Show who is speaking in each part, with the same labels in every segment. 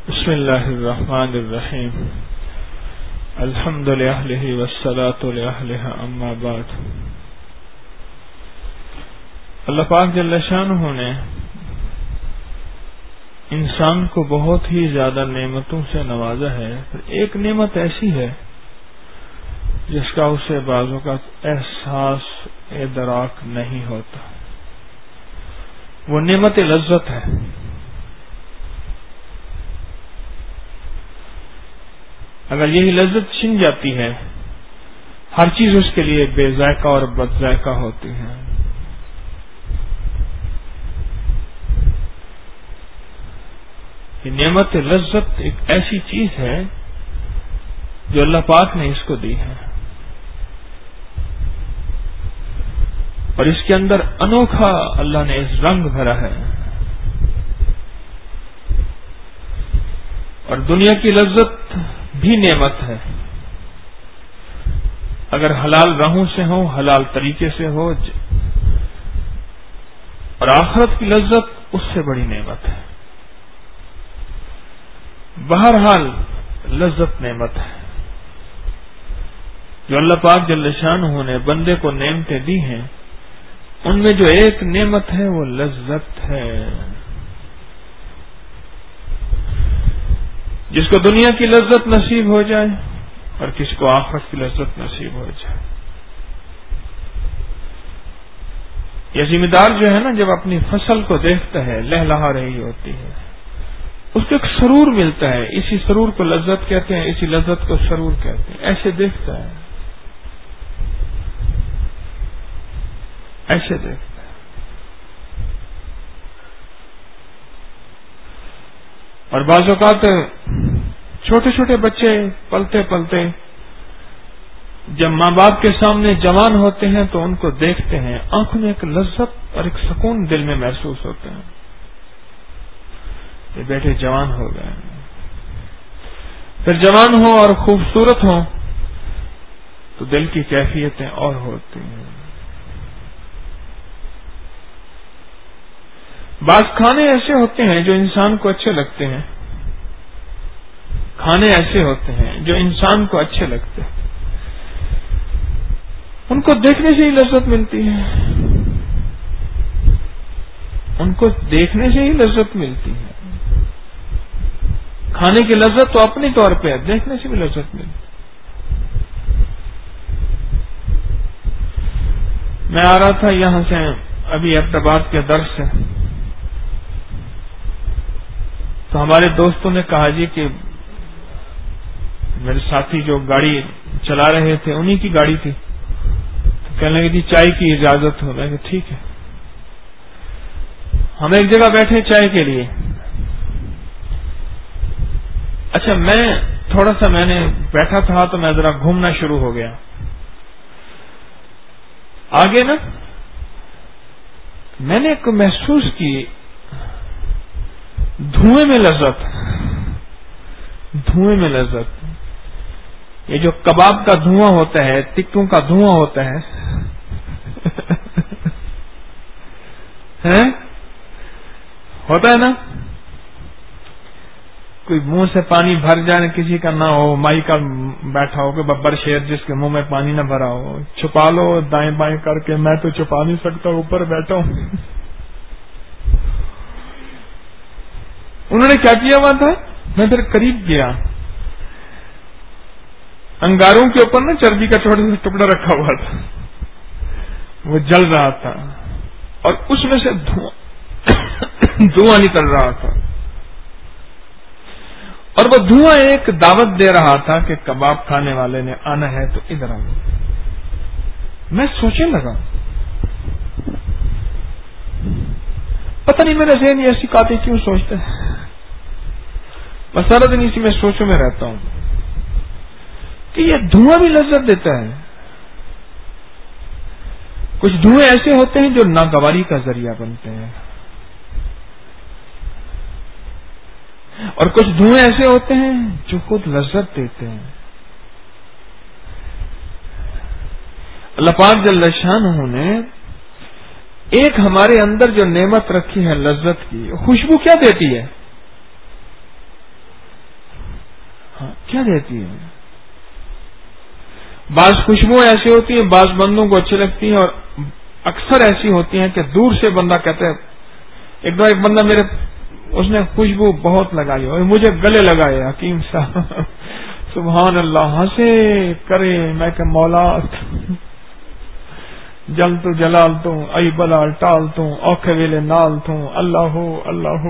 Speaker 1: بسم اللہ الرحمن الرحیم الحمد للہ والصلاة لأہلہ اما بعد۔ اللہ پاک جل شانہ نے انسان کو بہت ہی زیادہ نعمتوں سے نوازا ہے، ایک نعمت ایسی ہے جس کا اسے بعض اوقات احساس ادراک نہیں ہوتا، وہ نعمت لذت ہے۔ اگر یہی لذت چھن جاتی ہے، ہر چیز اس کے لیے بے ذائقہ اور بد ذائقہ ہوتی ہے۔ یہ نعمت لذت ایک ایسی چیز ہے جو اللہ پاک نے اس کو دی ہے، اور اس کے اندر انوکھا اللہ نے اس رنگ بھرا ہے۔ اور دنیا کی لذت بھی نعمت ہے، اگر حلال راہوں سے ہو، حلال طریقے سے ہو، اور آخرت کی لذت اس سے بڑی نعمت ہے۔ بہرحال لذت نعمت ہے جو اللہ پاک جل شانہ نے بندے کو نعمتیں دی ہیں، ان میں جو ایک نعمت ہے وہ لذت ہے۔ جس کو دنیا کی لذت نصیب ہو جائے اور کسی کو آخرت کی لذت نصیب ہو جائے۔ یہ ذمہ دار جو ہے نا، جب اپنی فصل کو دیکھتا ہے لہلہا رہی ہوتی ہے، اس کو ایک سرور ملتا ہے، اسی سرور کو لذت کہتے ہیں، اسی لذت کو سرور کہتے ہیں۔ ایسے دیکھتا ہے، ایسے دیکھتا ہے۔ اور بعض اوقات چھوٹے چھوٹے بچے پلتے پلتے جب ماں باپ کے سامنے جوان ہوتے ہیں تو ان کو دیکھتے ہیں، آنکھوں میں ایک لذت اور ایک سکون دل میں محسوس ہوتا ہے، یہ بیٹے جوان ہو گئے۔ پھر جوان ہو اور خوبصورت ہو تو دل کی کیفیتیں اور ہوتی ہیں۔ بعض کھانے ایسے ہوتے ہیں جو انسان کو اچھے لگتے ہیں، کھانے ایسے ہوتے ہیں جو انسان کو اچھے لگتے ہیں، ان کو دیکھنے سے ہی لذت ملتی ہے، ان کو دیکھنے سے ہی لذت ملتی ہے۔ کھانے کی لذت تو اپنے طور پہ ہے، دیکھنے سے بھی لذت ملتی ہے۔ میں آ رہا تھا یہاں سے ابھی احمدآباد کے درس سے، تو ہمارے دوستوں نے کہا جی کہ میرے ساتھی جو گاڑی چلا رہے تھے انہی کی گاڑی تھی، تو کہنے لگے جی چائے کی اجازت ہو۔ میں کہ ٹھیک ہے۔ ہم ایک جگہ بیٹھے چائے کے لیے۔ اچھا، میں نے بیٹھا تھا تو میں ذرا گھومنا شروع ہو گیا آگے نا، میں نے ایک محسوس کی دھوئیں میں لذت، دھوئیں میں لذت۔ یہ جو کباب کا دھواں ہوتا ہے، ٹکوں کا دھواں ہوتا ہے ہوتا ہے نا، کوئی منہ سے پانی بھر جائے کسی کا نہ ہو، مائی کا بیٹھا ہو، کوئی ببر شیر جس کے منہ میں پانی نہ بھرا ہو، چھپا لو دائیں بائیں کر کے، میں تو چھپا نہیں سکتا، اوپر بیٹھا ہوں۔ انہوں نے کیا کیا ہوا تھا، میں پھر قریب گیا، انگاروں کے اوپر نا چربی کا چھوٹا سا ٹکڑا رکھا ہوا تھا، وہ جل رہا تھا اور اس میں سے دھواں نکل رہا تھا، اور وہ دھواں ایک دعوت دے رہا تھا کہ کباب کھانے والے نے آنا ہے تو ادھر آنا۔ میں سوچنے لگا، پتہ نہیں میرا ذہن ایسی باتیں کیوں سوچتا ہے، میں سارا دن اسی میں سوچوں میں رہتا ہوں کہ یہ دھواں بھی لذت دیتا ہے۔ کچھ دھوئیں ایسے ہوتے ہیں جو ناگواری کا ذریعہ بنتے ہیں، اور کچھ دھوئیں ایسے ہوتے ہیں جو خود لذت دیتے ہیں۔ اللہ پاک جل شانہ نے ایک ہمارے اندر جو نعمت رکھی ہے لذت کی، خوشبو کیا دیتی ہے؟ کیا دیتی ہے؟ بعض خوشبو ایسی ہوتی ہیں بعض بندوں کو اچھی لگتی ہیں، اور اکثر ایسی ہوتی ہیں کہ دور سے بندہ کہتا ہے، ایک بار ایک بندہ اس نے خوشبو بہت لگائی اور مجھے گلے لگائے حکیم صاحب سبحان اللہ، ہنسے کرے، میں کہ مولا جل تو جلال تو ای بلال ٹال تو اوکھے ویلے نال تو اللہ اللہ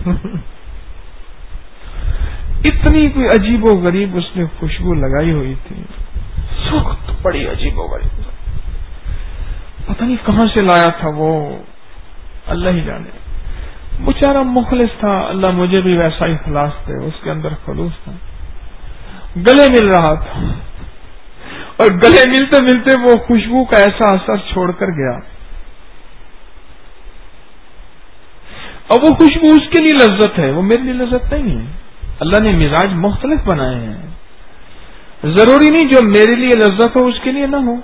Speaker 1: اتنی کوئی عجیب و غریب اس نے خوشبو لگائی ہوئی تھی، سخت بڑی عجیب و غریب، پتہ نہیں کہاں سے لایا تھا وہ، اللہ ہی جانے، بیچارہ مخلص تھا، اللہ مجھے بھی ویسا ہی اخلاص دے، اس کے اندر خلوص تھا، گلے مل رہا تھا، اور گلے ملتے ملتے وہ خوشبو کا ایسا اثر چھوڑ کر گیا، اور وہ خوشبو اس کے لیے لذت ہے، وہ میرے لیے لذت نہیں ہے۔ اللہ نے مزاج مختلف بنائے ہیں، ضروری نہیں جو میرے لیے لذت ہو اس کے لیے نہ ہو۔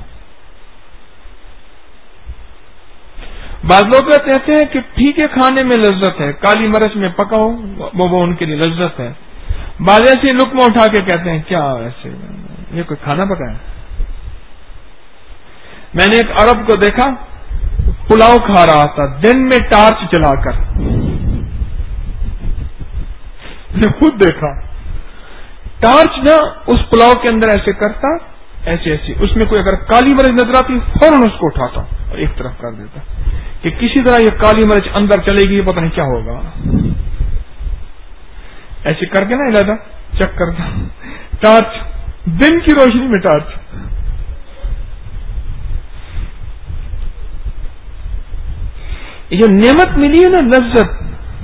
Speaker 1: بعض لوگ کہتے ہیں کہ پھیکے کھانے میں لذت ہے، کالی مرچ میں پکا ہو وہ ان کے لیے لذت ہے، بعض ایسے لقمہ اٹھا کے کہتے ہیں کیا ایسے یہ کوئی کھانا پکا ہے۔ میں نے ایک عرب کو دیکھا پلاؤ کھا رہا تھا دن میں ٹارچ جلا کر، نے خود دیکھا ٹارچ نا اس پلاؤ کے اندر ایسے کرتا، ایسے ایسے اس میں کوئی اگر کالی مرچ نظر آتی فوراً اس کو اٹھاتا اور ایک طرف کر دیتا کہ کسی طرح یہ کالی مرچ اندر چلے گی پتہ نہیں کیا ہوگا، ایسے کر کے نا ارادہ چیک کرتا، ٹارچ دن کی روشنی میں ٹارچ۔ یہ نعمت ملی ہے نا لذت،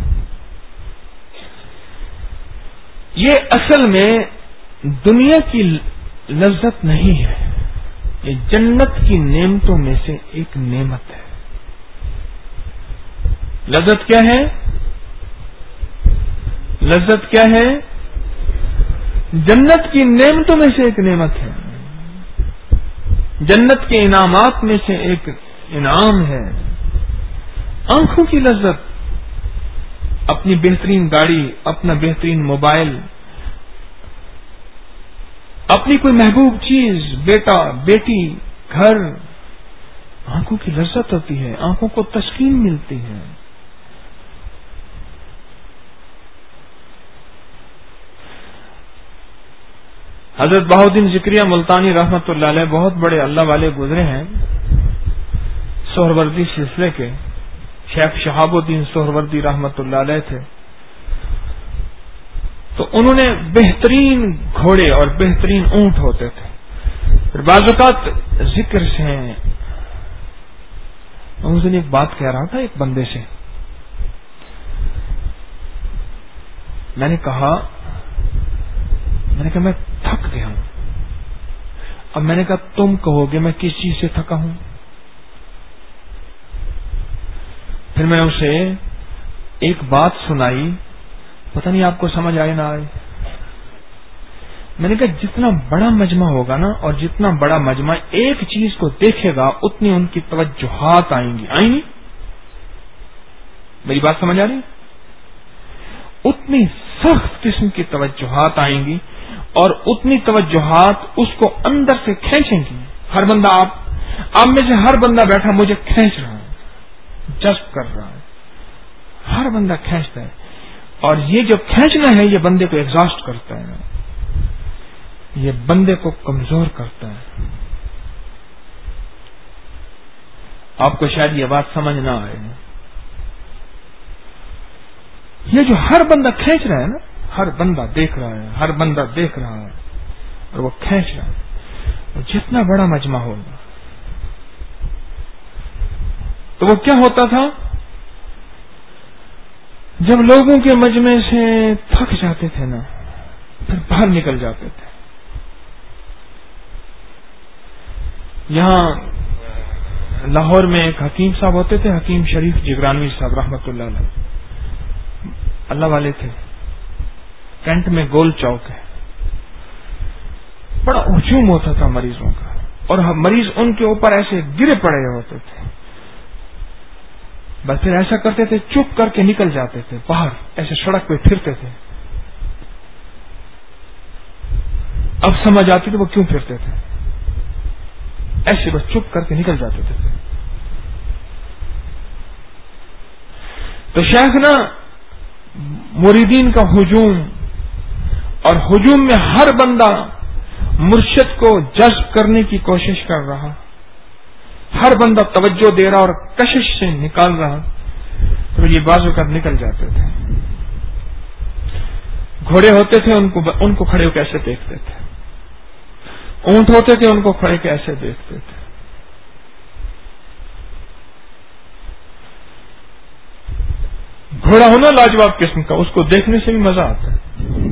Speaker 1: یہ اصل میں دنیا کی لذت نہیں ہے، یہ جنت کی نعمتوں میں سے ایک نعمت ہے۔ لذت کیا ہے؟ لذت کیا ہے؟ جنت کی نعمتوں میں سے ایک نعمت ہے، جنت کے انعامات میں سے ایک انعام ہے۔ آنکھوں کی لذت، اپنی بہترین گاڑی، اپنا بہترین موبائل، اپنی کوئی محبوب چیز، بیٹا بیٹی، گھر، آنکھوں کی لذت ہوتی ہے، آنکھوں کو تسکین ملتی ہے۔ حضرت بہاؤالدین ذکریہ ملتانی رحمت اللہ علیہ بہت بڑے اللہ والے گزرے ہیں، سہروردی سلسلے کے شیخ شہاب الدین سہروردی رحمت اللہ علیہ تھے، تو انہوں نے بہترین گھوڑے اور بہترین اونٹ ہوتے تھے، پھر بعض اوقات ذکر سے ہیں، اس دن ایک بات کہہ رہا تھا ایک بندے سے، میں نے کہا میں تھک گیا ہوں، اب میں نے کہا تم کہو گے میں کس چیز سے تھکا ہوں؟ پھر میں اسے ایک بات سنائی، پتہ نہیں آپ کو سمجھ آئے نہ آئے۔ میں نے کہا جتنا بڑا مجمع ہوگا نا، اور جتنا بڑا مجمع ایک چیز کو دیکھے گا اتنی ان کی توجہات آئیں گی، میری بات سمجھ آ رہی؟ اتنی سخت قسم کی توجہات آئیں گی، اور اتنی توجہات اس کو اندر سے کھینچیں گی۔ ہر بندہ آپ میں سے ہر بندہ بیٹھا مجھے کھینچ رہا ہے، جذب کر رہا ہے، ہر بندہ کھینچتا ہے، اور یہ جو کھینچنا ہے یہ بندے کو ایگزاسٹ کرتا ہے، یہ بندے کو کمزور کرتا ہے۔ آپ کو شاید یہ بات سمجھ نہ آئے، یہ جو ہر بندہ کھینچ رہا ہے نا، ہر بندہ دیکھ رہا ہے، ہر بندہ دیکھ رہا ہے، اور وہ کھینچ رہا ہے، اور جتنا بڑا مجمع ہوگا تو وہ کیا ہوتا تھا، جب لوگوں کے مجمع سے تھک جاتے تھے نا پھر باہر نکل جاتے تھے۔ یہاں لاہور میں ایک حکیم صاحب ہوتے تھے، حکیم شریف جگرانوی صاحب رحمت اللہ علیہ، اللہ والے تھے، کینٹ میں گول چوک ہے، بڑا ہجوم ہوتا تھا مریضوں کا، اور مریض ان کے اوپر ایسے گرے پڑے ہوتے تھے، بس پھر ایسا کرتے تھے چپ کر کے نکل جاتے تھے باہر، ایسے سڑک پہ پھرتے تھے، اب سمجھ آتی تھی وہ کیوں پھرتے تھے، ایسے بس چپ کر کے نکل جاتے تھے. تو شیخ نا مریدین کا ہجوم، اور ہجوم میں ہر بندہ مرشد کو جذب کرنے کی کوشش کر رہا، ہر بندہ توجہ دے رہا اور کشش سے نکال رہا، تو یہ بعض اوقات نکل جاتے تھے. گھوڑے ہوتے تھے ان کو کھڑے ہو کے ایسے دیکھتے تھے، اونٹ ہوتے تھے ان کو کھڑے کے ایسے دیکھتے تھے. گھوڑا ہونا لاجواب قسم کا، اس کو دیکھنے سے بھی مزہ آتا ہے.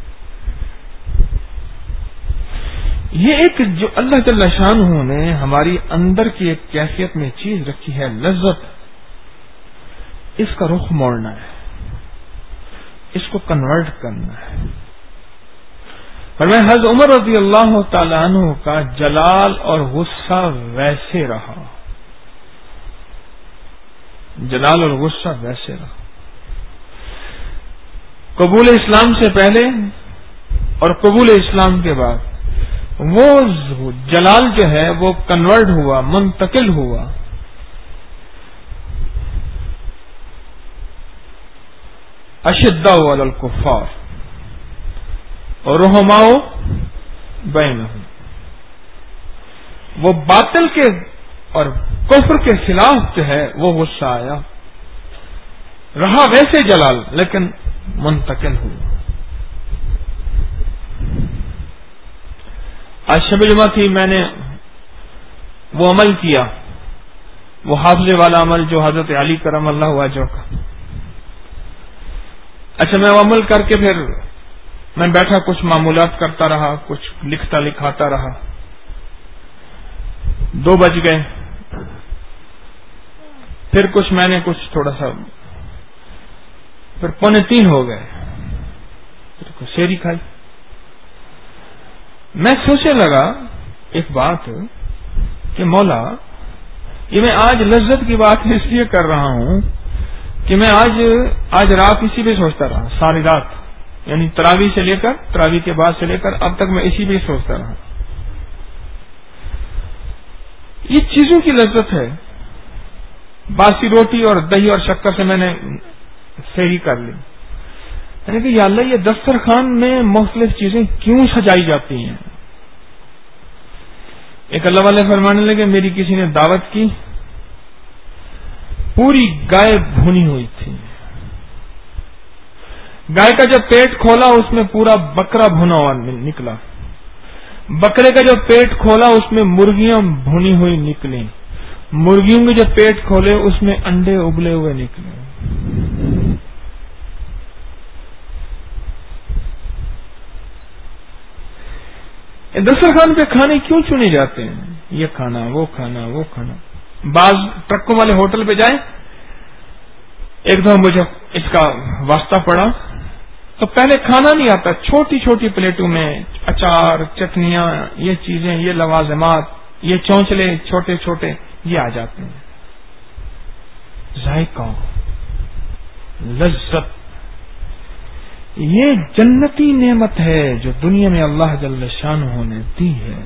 Speaker 1: یہ ایک جو اللہ جل شانہ نے ہماری اندر کی ایک کیفیت میں چیز رکھی ہے، لذت، اس کا رخ موڑنا ہے، اس کو کنورٹ کرنا ہے. فرمایا حضرت عمر رضی اللہ تعالیٰ عنہ کا جلال اور غصہ ویسے رہا، جلال اور غصہ ویسے رہا. قبول اسلام سے پہلے اور قبول اسلام کے بعد وہ جلال جو ہے وہ کنورٹ ہوا، منتقل ہوا. اشداء علی الکفار رحماء بینہم، وہ باطل کے اور کفر کے خلاف جو ہے وہ غصہ آیا، رہا ویسے جلال لیکن منتقل ہوا. آج شب جمعہ تھی، میں نے وہ عمل کیا، وہ حافظے والا عمل جو حضرت علی کرم اللہ وجہہ کا. اچھا میں وہ عمل کر کے پھر میں بیٹھا، کچھ معمولات کرتا رہا، کچھ لکھتا لکھاتا رہا. 2 بج گئے، پھر کچھ میں نے کچھ تھوڑا سا، پھر 2:45 ہو گئے، پھر کچھ سیری کھائی. میں سوچنے لگا ایک بات کہ مولا یہ میں آج لذت کی بات اس لیے کر رہا ہوں کہ میں آج رات اسی پہ سوچتا رہا، ساری رات، یعنی تراویح سے لے کر، تراویح کے بعد سے لے کر اب تک میں اسی پہ سوچتا رہا. یہ چیزوں کی لذت ہے. باسی روٹی اور دہی اور شکر سے میں نے سحری کر لی. یعنی کہ یا اللہ یہ دسترخوان میں مختلف چیزیں کیوں سجائی جاتی ہیں. ایک اللہ والے فرمانے لگے میری کسی نے دعوت کی، پوری گائے بھونی ہوئی تھی، گائے کا جب پیٹ کھولا اس میں پورا بکرا بھونا ہوا نکلا، بکرے کا جب پیٹ کھولا اس میں مرغیاں بھونی ہوئی نکلی، مرغیوں کے جب پیٹ کھولے اس میں انڈے ابلے ہوئے نکلے. دسترخوان پہ کھانے کیوں چنے جاتے ہیں؟ یہ کھانا، وہ کھانا، وہ کھانا. بعض ٹرکوں والے ہوٹل پہ جائیں، ایک دو مجھے اس کا واسطہ پڑا تو پہلے کھانا نہیں آتا، چھوٹی چھوٹی پلیٹوں میں اچار، چٹنیاں، یہ چیزیں، یہ لوازمات، یہ چونچلے چھوٹے چھوٹے یہ آ جاتے ہیں. ذائقہ، لذت، یہ جنتی نعمت ہے جو دنیا میں اللہ جل شانہ نے دی ہے.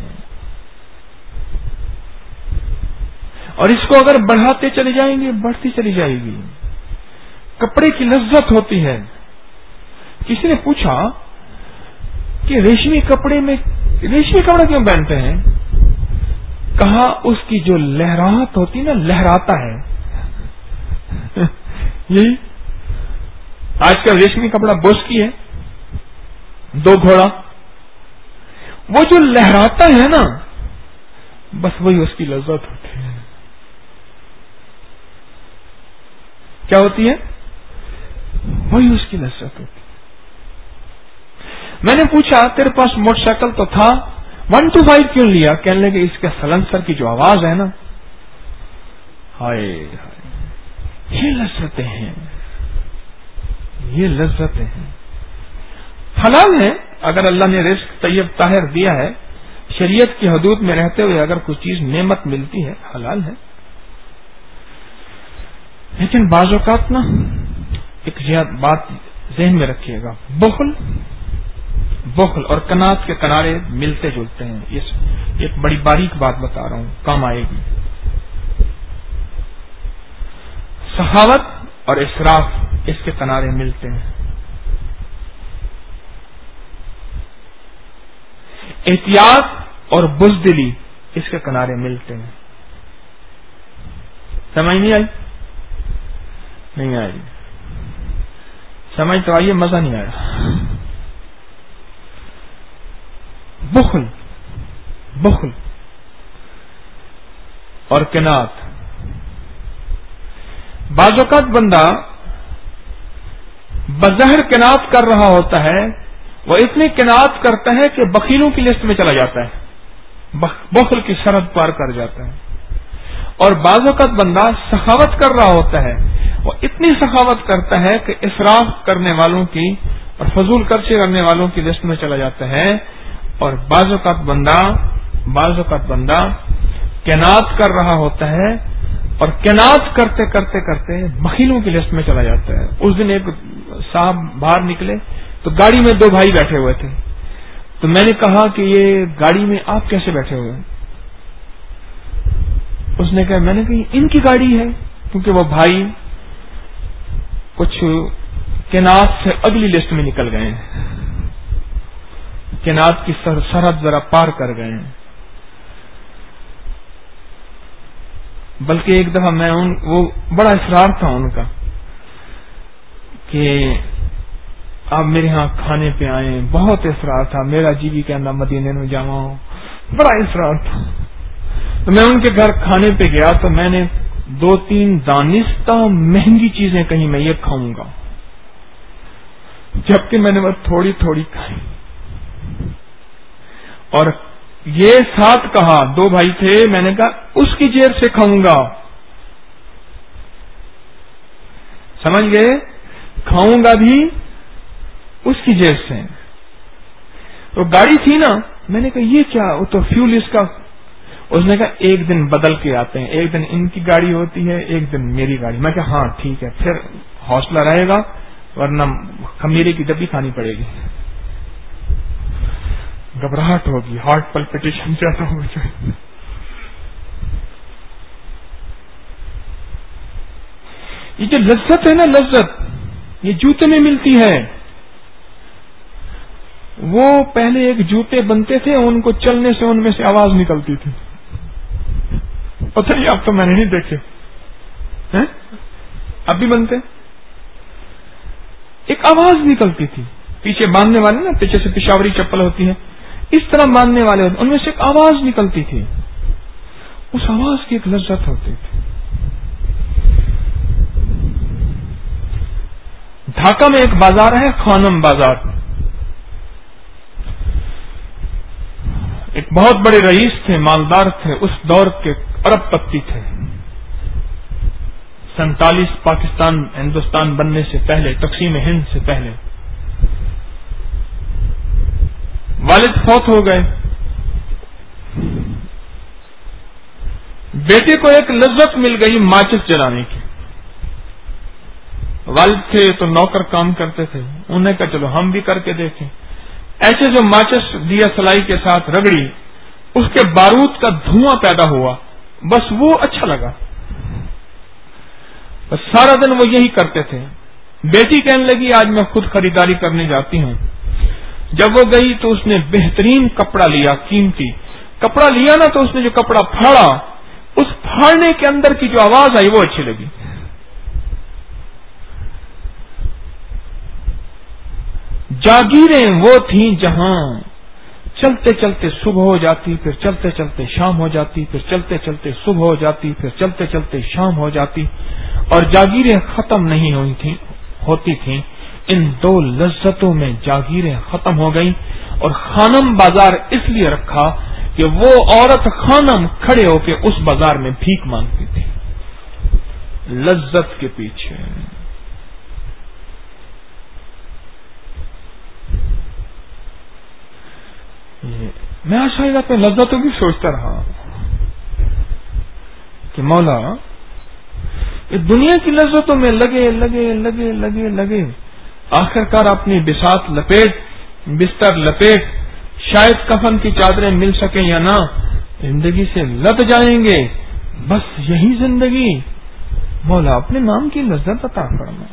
Speaker 1: اور اس کو اگر بڑھاتے چلے جائیں گے بڑھتی چلی جائے گی. کپڑے کی لذت ہوتی ہے. کسی نے پوچھا کہ ریشمی کپڑے کیوں پہنتے ہیں؟ کہا اس کی جو لہراہٹ ہوتی نا، لہراتا ہے. یہی آج کا ریشمی کپڑا بوس کی ہے، 2 گھوڑا، وہ جو لہراتا ہے نا بس وہی اس کی لذت ہوتی ہے. کیا ہوتی ہے؟ وہی اس کی لذت ہوتی ہے. میں نے پوچھا تیرے پاس موٹر سائیکل تو تھا، 125 کیوں لیا؟ کہنے لگے اس کے سلنسر کی جو آواز ہے نا، ہائے ہائے، یہ لذتیں ہیں، یہ لذتیں ہیں. حلال ہے اگر اللہ نے رزق طیب طاہر دیا ہے، شریعت کی حدود میں رہتے ہوئے اگر کوئی چیز نعمت ملتی ہے حلال ہے. لیکن بعض اوقات نا ایک بات ذہن میں رکھیے گا، بخل اور قناعت کے کنارے ملتے جلتے ہیں. ایک بڑی باریک بات بتا رہا ہوں، کام آئے گی. سخاوت اور اسراف اس کے کنارے ملتے ہیں. احتیاط اور بزدلی اس کے کنارے ملتے ہیں. سمجھ نہیں آئی؟ نہیں آئی. سمجھ تو آئیے، مزہ نہیں آیا. بخل اور قناعت. بعض اوقات بندہ بظاہر قناعت کر رہا ہوتا ہے، وہ اتنی قناعت کرتا ہے کہ بخیلوں کی لسٹ میں چلا جاتا ہے، بخل کی سرحد پار کر جاتا ہے. اور بعض اوقات بندہ سخاوت کر رہا ہوتا ہے، وہ اتنی سخاوت کرتا ہے کہ اسراف کرنے والوں کی اور فضول خرچی کرنے والوں کی لسٹ میں چلا جاتا ہے. اور بعض اوقات بندہ قناعت کر رہا ہوتا ہے اور قناعت کرتے کرتے کرتے بخیلوں کی لسٹ میں چلا جاتا ہے. اس دن ایک صاحب باہر نکلے تو گاڑی میں 2 بھائی بیٹھے ہوئے تھے. تو میں نے کہا کہ یہ گاڑی میں آپ کیسے بیٹھے ہوئے؟ اس نے کہا، میں نے کہا ان کی گاڑی ہے. کیونکہ وہ بھائی کچھ قناعت سے اگلی لسٹ میں نکل گئے ہیں، قناعت کی سرحد ذرا پار کر گئے ہیں. بلکہ ایک دفعہ وہ بڑا اصرار تھا ان کا کہ آپ میرے ہاں کھانے پہ آئیں. بہت اصرار تھا، میرا جی بھی کہنا مدینے میں جاؤں، بڑا اصرار تھا. تو میں ان کے گھر کھانے پہ گیا تو میں نے 2-3 دانستہ مہنگی چیزیں کہیں میں یہ کھاؤں گا، جبکہ میں نے بس تھوڑی تھوڑی کھائی. اور یہ ساتھ کہا، 2 بھائی تھے، میں نے کہا اس کی جیب سے کھاؤں گا. سمجھ گئے؟ کھاؤں گا بھی اس کی جیب سے. تو گاڑی تھی نا، میں نے کہا یہ کیا؟ وہ تو فیول اس کا. اس نے کہا ایک دن بدل کے آتے ہیں، ایک دن ان کی گاڑی ہوتی ہے، ایک دن میری گاڑی. میں کہا ہاں ٹھیک ہے، پھر حوصلہ رہے گا، ورنہ خمیرے کی ڈبی کھانی پڑے گی. گھبراہٹ ہوگی، ہارٹ پلپٹیشن زیادہ ہو جائے. یہ جو لذت ہے نا، لذت یہ جوتے میں ملتی ہے. وہ پہلے ایک جوتے بنتے تھے، ان کو چلنے سے ان میں سے آواز نکلتی تھی. پتہ نہیں اب تو میں نے نہیں دیکھے، اب بھی بنتے. ایک آواز نکلتی تھی، پیچھے باندھنے والے نا، پیچھے سے پشاوری چپل ہوتی ہے، اس طرح باندھنے والے ہوتے، ان میں سے ایک آواز نکلتی تھی. اس آواز کی ایک لذت ہوتی تھی. ڈھاکہ میں ایک بازار ہے، خانم بازار. ایک بہت بڑے رئیس تھے، مالدار تھے، اس دور کے ارب پتی تھے. 47 پاکستان ہندوستان بننے سے پہلے، تقسیم ہند سے پہلے. والد فوت ہو گئے. بیٹے کو ایک لذت مل گئی ماچس جلانے کی. والد تھے تو نوکر کام کرتے تھے، انہوں نے کہا چلو ہم بھی کر کے دیکھیں. ایسے جو ماچس دیا سلائی کے ساتھ رگڑی، اس کے بارود کا دھواں پیدا ہوا، بس وہ اچھا لگا. بس سارا دن وہ یہی کرتے تھے. بیٹی کہنے لگی آج میں خود خریداری کرنے جاتی ہوں. جب وہ گئی تو اس نے بہترین کپڑا لیا، قیمتی کپڑا لیا نا، تو اس نے جو کپڑا پھاڑا، اس پھاڑنے کے اندر کی جو آواز آئی وہ اچھی لگی. جاگیریں وہ تھیں جہاں چلتے چلتے صبح ہو جاتی، پھر چلتے چلتے شام ہو جاتی، پھر چلتے چلتے صبح ہو جاتی، پھر چلتے چلتے شام ہو جاتی، اور جاگیریں ختم نہیں ہوتی تھیں. ان 2 لذتوں میں جاگیریں ختم ہو گئیں. اور خانم بازار اس لیے رکھا کہ وہ عورت خانم کھڑے ہو کے اس بازار میں بھیک مانگتی تھی، لذت کے پیچھے. میں شاید اپنے لذتوں کی سوچتا رہا کہ مولا یہ دنیا کی لذتوں میں لگے، آخر کار اپنی بساط لپیٹ بستر لپیٹ، شاید کفن کی چادریں مل سکیں یا نہ، زندگی سے لت جائیں گے، بس یہی زندگی۔ مولا اپنے نام کی لذت عطا فرما۔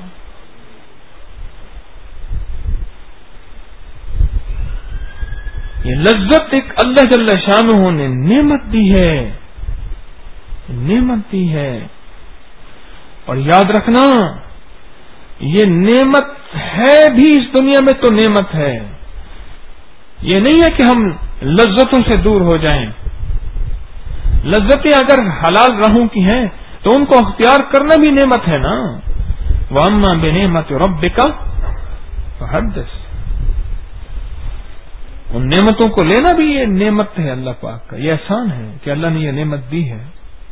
Speaker 1: یہ لذت ایک اللہ جل شانہ نے نعمت دی ہے، نعمت دی ہے۔ اور یاد رکھنا، یہ نعمت ہے بھی اس دنیا میں تو نعمت ہے، یہ نہیں ہے کہ ہم لذتوں سے دور ہو جائیں۔ لذتیں اگر حلال راہوں کی ہیں تو ان کو اختیار کرنا بھی نعمت ہے نا۔ وَأَمَّا بِنِعْمَةِ رَبِّكَ فَحَدِّثْ، ان نعمتوں کو لینا بھی یہ نعمت ہے اللہ پاک کا، یہ احسان ہے کہ اللہ نے یہ نعمت دی ہے۔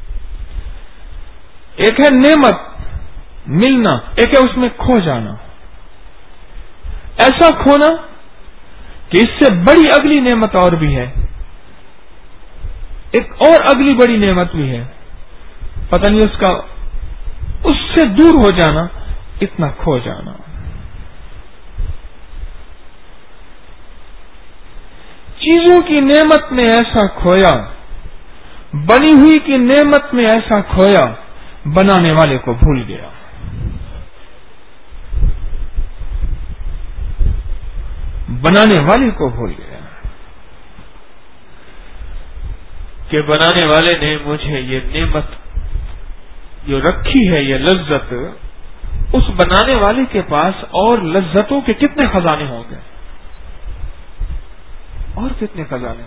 Speaker 1: ایک ہے نعمت ملنا، ایک ہے اس میں کھو جانا، ایسا کھونا کہ اس سے بڑی اگلی نعمت اور بھی ہے، ایک اور اگلی بڑی نعمت بھی ہے، پتہ نہیں اس سے دور ہو جانا، اتنا کھو جانا۔ چیزوں کی نعمت میں ایسا کھویا، بنی ہوئی کی نعمت میں ایسا کھویا، بنانے والے کو بھول گیا۔ بنانے والے کو بھول گیا کہ بنانے والے نے مجھے یہ نعمت جو رکھی ہے، یہ لذت، اس بنانے والے کے پاس اور لذتوں کے کتنے خزانے ہوں گے، اور کتنے خزانے،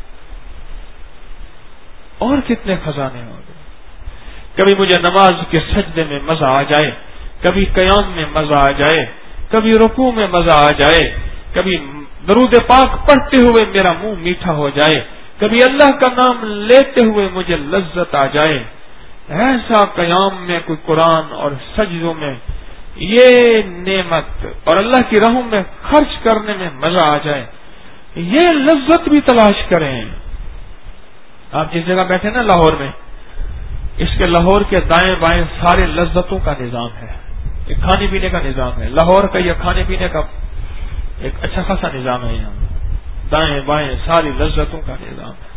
Speaker 1: اور کتنے خزانے ہوں گے۔ کبھی مجھے نماز کے سجدے میں مزہ آ جائے، کبھی قیام میں مزہ آ جائے، کبھی رکوع میں مزہ آ جائے، کبھی درود پاک پڑھتے ہوئے میرا منہ میٹھا ہو جائے، کبھی اللہ کا نام لیتے ہوئے مجھے لذت آ جائے، ایسا قیام میں کوئی قرآن اور سجدوں میں یہ نعمت اور اللہ کی راہوں میں خرچ کرنے میں مزہ آ جائے، یہ لذت بھی تلاش کریں۔ آپ جس جگہ بیٹھے نا لاہور میں، اس کے لاہور کے دائیں بائیں سارے لذتوں کا نظام ہے، ایک کھانے پینے کا نظام ہے لاہور کا، یہ کھانے پینے کا ایک اچھا خاصا نظام ہے یہاں، دائیں بائیں ساری لذتوں کا نظام ہے۔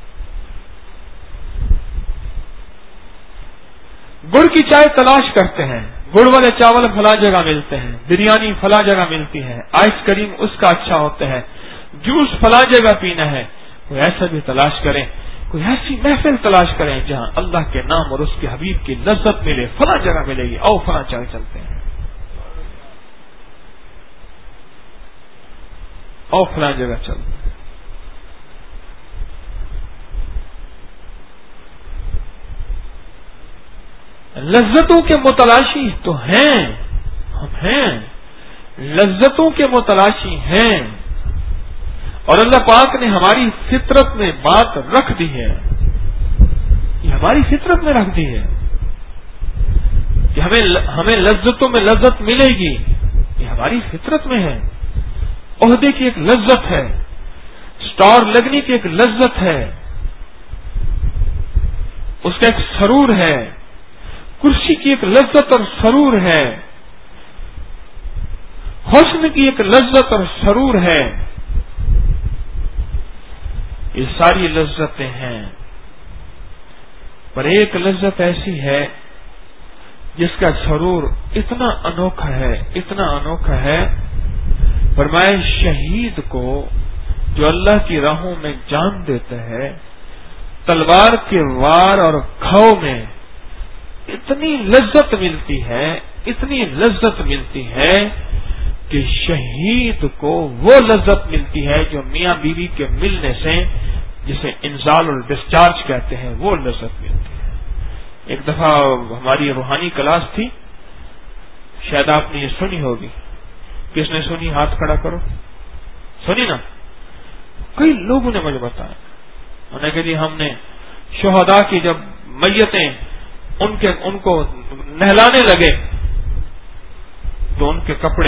Speaker 1: گڑ کی چائے تلاش کرتے ہیں، گڑ والے چاول فلاں جگہ ملتے ہیں، بریانی فلاں جگہ ملتی ہے، آئس کریم اس کا اچھا ہوتا ہے، جوس فلاں جگہ پینا ہے۔ کوئی ایسا بھی تلاش کریں، کوئی ایسی محفل تلاش کریں جہاں اللہ کے نام اور اس کے حبیب کی لذت ملے، فلاں جگہ ملے گی، او فلاں جگہ چلتے ہیں، او فلاں جگہ چلتے ہیں۔ لذتوں کے متلاشی تو ہیں، ہم ہیں، لذتوں کے متلاشی ہیں، اور اللہ پاک نے ہماری فطرت میں بات رکھ دی ہے، یہ ہماری فطرت میں رکھ دی ہے کہ ہمیں لذتوں میں لذت ملے گی، یہ ہماری فطرت میں ہے۔ عہدے کی ایک لذت ہے، سٹار لگنے کی ایک لذت ہے، اس کا ایک سرور ہے، کرسی کی ایک لذت اور سرور ہے، حسن کی ایک لذت اور سرور ہے، یہ ساری لذتیں ہیں، پر ایک لذت ایسی ہے جس کا سرور اتنا انوکھا ہے، اتنا انوکھا ہے، فرمائے شہید کو جو اللہ کی راہوں میں جان دیتا ہے، تلوار کے وار اور گھاؤ میں اتنی لذت ملتی ہے، اتنی لذت ملتی ہے کہ شہید کو وہ لذت ملتی ہے جو میاں بیوی کے ملنے سے، جسے انزال اور ڈسچارج کہتے ہیں، وہ لذت ملتی ہے۔ ایک دفعہ ہماری روحانی کلاس تھی، شاید آپ نے یہ سنی ہوگی، کس نے سنی ہاتھ کھڑا کرو، سنی نا؟ کئی لوگوں نے مجھے بتایا، انہوں نے کہا جی ہم نے شہداء کی جب میتیں ان کو نہلانے لگے تو ان کے کپڑے،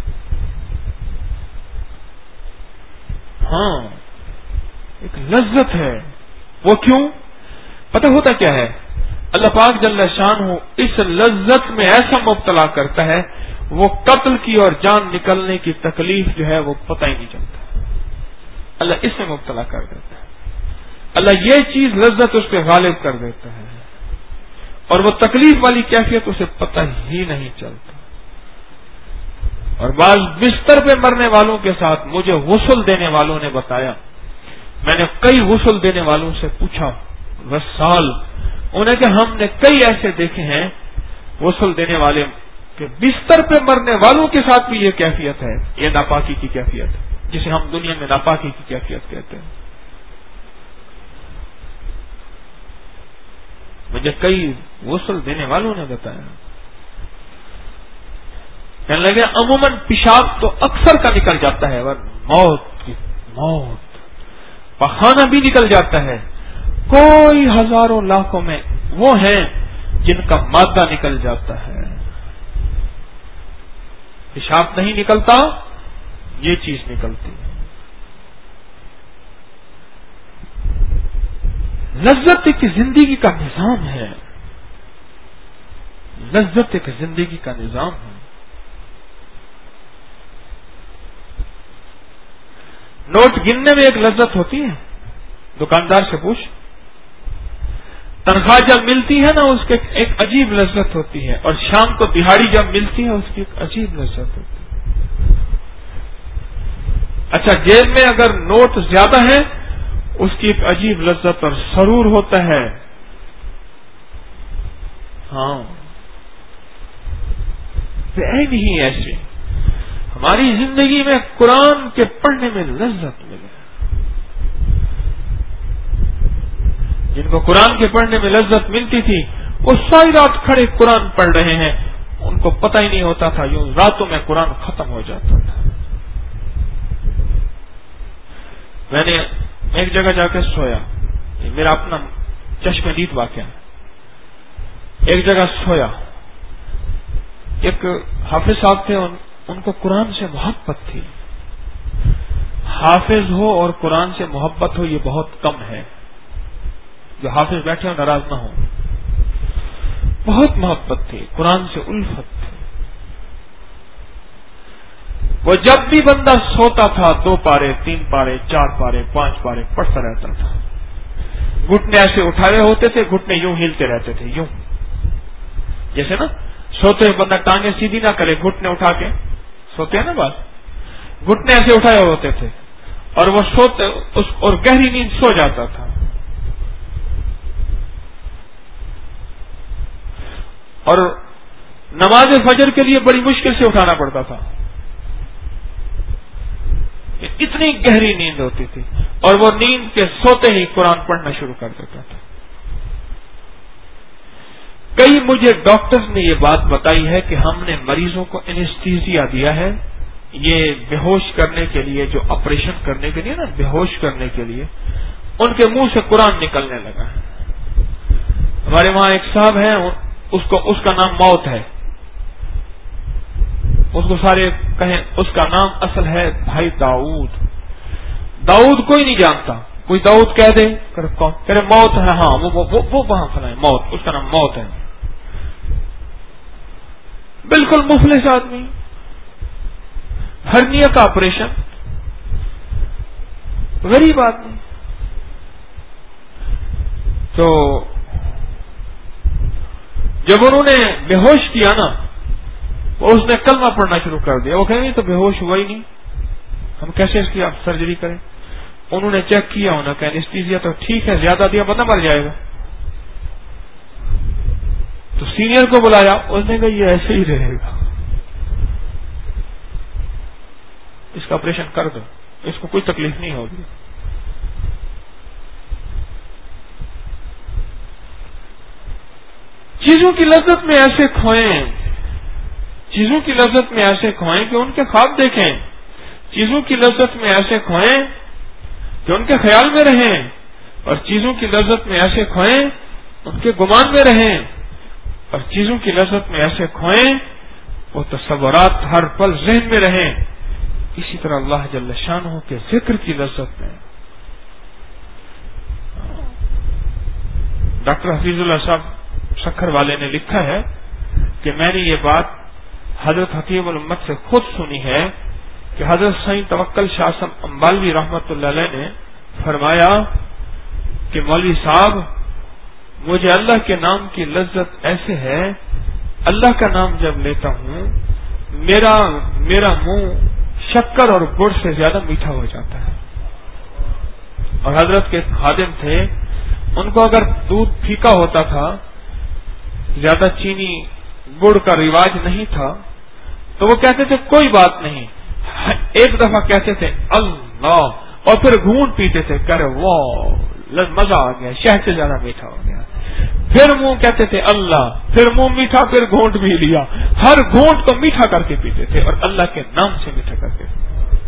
Speaker 1: ہاں ایک لذت ہے، وہ کیوں؟ پتہ ہوتا کیا ہے؟ اللہ پاک جل شانہ اس لذت میں ایسا مبتلا کرتا ہے، وہ قتل کی اور جان نکلنے کی تکلیف جو ہے وہ پتہ ہی نہیں چلتا. اللہ اس میں مبتلا کر دیتا ہے. اللہ یہ چیز لذت اس پہ غالب کر دیتا ہے اور وہ تکلیف والی کیفیت اسے پتہ ہی نہیں چلتا. اور بعض بستر پہ مرنے والوں کے ساتھ مجھے غسل دینے والوں نے بتایا، میں نے کئی غسل دینے والوں سے پوچھا وصال، انہیں کہ ہم نے کئی ایسے دیکھے ہیں غسل دینے والے کہ بستر پہ مرنے والوں کے ساتھ بھی یہ کیفیت ہے، یہ ناپاکی کی کیفیت ہے جسے ہم دنیا میں ناپاکی کی کیفیت کہتے ہیں. مجھے کئی غسل دینے والوں نے بتایا. کہنے لگے عموماً پیشاب تو اکثر کا نکل جاتا ہے، موت پخانہ بھی نکل جاتا ہے. کوئی ہزاروں لاکھوں میں وہ ہیں جن کا مادہ نکل جاتا ہے. پیشاب نہیں نکلتا، یہ چیز نکلتی ہے. لذت ایک زندگی کا نظام ہے، لذت ایک زندگی کا نظام ہے. نوٹ گننے میں ایک لذت ہوتی ہے، دکاندار سے پوچھ. تنخواہ جب ملتی ہے نا اس کے ایک عجیب لذت ہوتی ہے، اور شام کو دہاڑی جب ملتی ہے اس کی ایک عجیب لذت ہوتی ہے. اچھا جیب میں اگر نوٹ زیادہ ہے اس کی ایک عجیب لذت اور سرور ہوتا ہے. ہاں نہیں ایسے ہماری زندگی میں قرآن کے پڑھنے میں لذت ملے. جن کو قرآن کے پڑھنے میں لذت ملتی تھی وہ ساری رات کھڑے قرآن پڑھ رہے ہیں، ان کو پتہ ہی نہیں ہوتا تھا، یوں راتوں میں قرآن ختم ہو جاتا تھا. میں نے ایک جگہ جا کے سویا، میرا اپنا چشم دید واقعہ. ایک جگہ سویا، ایک حافظ صاحب تھے، ان کو قرآن سے محبت تھی. حافظ ہو اور قرآن سے محبت ہو یہ بہت کم ہے. جو حافظ بیٹھے ہو ناراض نہ ہو، بہت محبت تھی، قرآن سے الفت تھی. وہ جب بھی بندہ سوتا تھا 2 پارے 3 پارے 4 پارے 5 پارے پڑھتا رہتا تھا. گھٹنے ایسے اٹھائے ہوتے تھے، گھٹنے یوں ہلتے رہتے تھے، یوں جیسے نا سوتے ہوئے بندہ ٹانگیں سیدھی نہ کرے، گھٹنے اٹھا کے سوتے ہیں نا بات، گھٹنے ایسے اٹھائے ہوتے تھے اور وہ سوتے اور گہری نیند سو جاتا تھا. اور نماز فجر کے لیے بڑی مشکل سے اٹھانا پڑتا تھا، اتنی گہری نیند ہوتی تھی. اور وہ نیند کے سوتے ہی قرآن پڑھنا شروع کر دیتا تھا. کئی مجھے ڈاکٹرز نے یہ بات بتائی ہے کہ ہم نے مریضوں کو اینستھیزیا دیا ہے، یہ بے ہوش کرنے کے لیے، جو آپریشن کرنے کے لیے نا، بے ہوش کرنے کے لیے ان کے منہ سے قرآن نکلنے لگا ہے. ہمارے وہاں ایک صاحب ہیں، اس کا نام موت ہے. اس کو سارے کہیں اس کا نام اصل ہے بھائی داؤد. داؤد کوئی نہیں جانتا، کوئی داؤد کہہ دے کون کہہ رہے موت ہے، ہاں وہ وہاں کھڑا ہے موت، اس کا نام موت ہے. بالکل مفلس آدمی، ہرنیا کا آپریشن، غریب آدمی. تو جب انہوں نے بے ہوش کیا نا، اس نے کلمہ پڑھنا شروع کر دیا. وہ کہیں تو بے ہوش ہوا ہی نہیں، ہم کیسے اس کی آپ سرجری کریں. انہوں نے چیک کیا، انہوں نے کہا اینستھیزیا تو ٹھیک ہے، زیادہ دیا بندہ مر جائے گا. تو سینئر کو بلایا، اس نے کہا یہ ایسے ہی رہے گا، اس کا آپریشن کر دو، اس کو کوئی تکلیف نہیں ہوگی. چیزوں کی لذت میں ایسے کھوئیں، چیزوں کی لذت میں ایسے کھوئیں کہ ان کے خواب دیکھیں. چیزوں کی لذت میں ایسے کھوئیں کہ ان کے خیال میں رہیں، اور چیزوں کی لذت میں ایسے کھوئیں ان کے گمان میں رہیں، اور چیزوں کی لذت میں ایسے کھوئیں وہ تصورات ہر پل ذہن میں رہیں. اسی طرح اللہ جل شانہ کے ذکر کی لذت میں. ڈاکٹر حفیظ اللہ صاحب سکھر والے نے لکھا ہے کہ میں نے یہ بات حضرت حکیم الامت سے خود سنی ہے کہ حضرت سائیں توکل شاہ صاحب امبالوی رحمۃ اللہ علیہ نے فرمایا کہ مولوی صاحب مجھے اللہ کے نام کی لذت ایسے ہے، اللہ کا نام جب لیتا ہوں میرا منہ شکر اور گڑ سے زیادہ میٹھا ہو جاتا ہے۔ اور حضرت کے خادم تھے، ان کو اگر دودھ پھیکا ہوتا تھا، زیادہ چینی گڑ کا رواج نہیں تھا، تو وہ کہتے تھے کوئی بات نہیں، ایک دفعہ کہتے تھے اللہ اور پھر گھونٹ پیتے تھے، کہہ رہے واہ مزہ آ گیا، شہد سے زیادہ میٹھا ہو گیا، پھر منہ کہتے تھے اللہ، پھر منہ میٹھا، پھر گھونٹ بھی لیا، ہر گھونٹ کو میٹھا کر کے پیتے تھے اور اللہ کے نام سے میٹھا کرتے تھے۔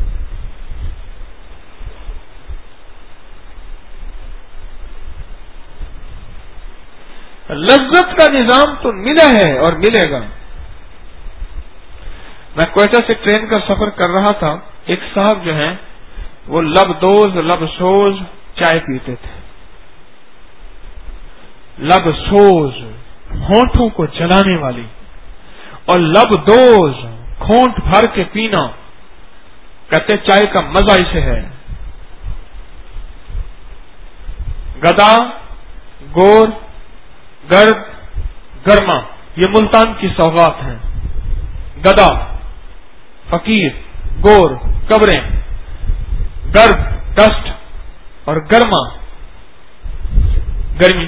Speaker 1: لذت کا نظام تو ملا ہے اور ملے گا۔ میں کوئٹہ سے ٹرین کا سفر کر رہا تھا، ایک صاحب جو ہیں وہ لب سوز چائے پیتے تھے، لب سوز ہونٹوں کو جلانے والی، اور لب دوز کھونٹ بھر کے پینا، کہتے چائے کا مزہ اسے ہے۔ گدا، گور، گرد، گرما یہ ملتان کی سوغات ہیں۔ گدا فقیر، گور قبریں، گرد ڈسٹ، اور گرما گرمی۔